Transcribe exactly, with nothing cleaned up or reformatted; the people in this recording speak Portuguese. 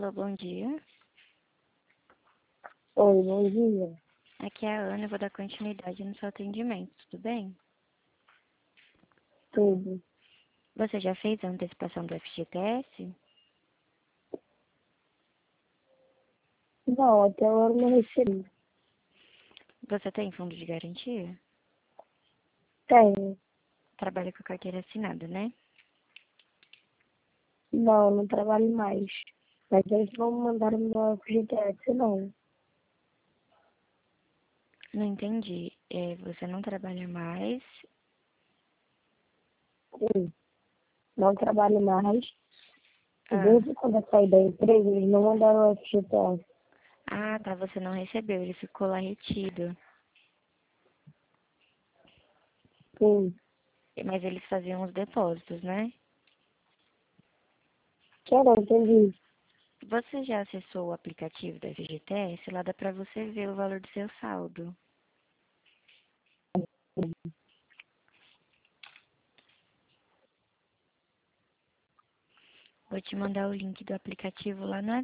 Alô, bom dia. Oi, bom dia. Aqui é a Ana, eu vou dar continuidade no seu atendimento, tudo bem? Tudo. Você já fez a antecipação do F G T S? Não, até agora não recebi. Você tem fundo de garantia? Tenho. Trabalha com a carteira assinada, né? Não, não trabalho mais. Mas eles não me mandaram meu F G T S, não. Não entendi. É, você não trabalha mais? Sim, não trabalho mais. E Ah, desde quando eu saí da empresa, eles não mandaram o F G T S. ah, tá, você não recebeu, ele ficou lá retido. Sim. Mas eles faziam os depósitos, né? Que eu não entendi. Você já acessou o aplicativo do F G T S? Lá dá pra você ver o valor do seu saldo. Vou te mandar o link do aplicativo lá no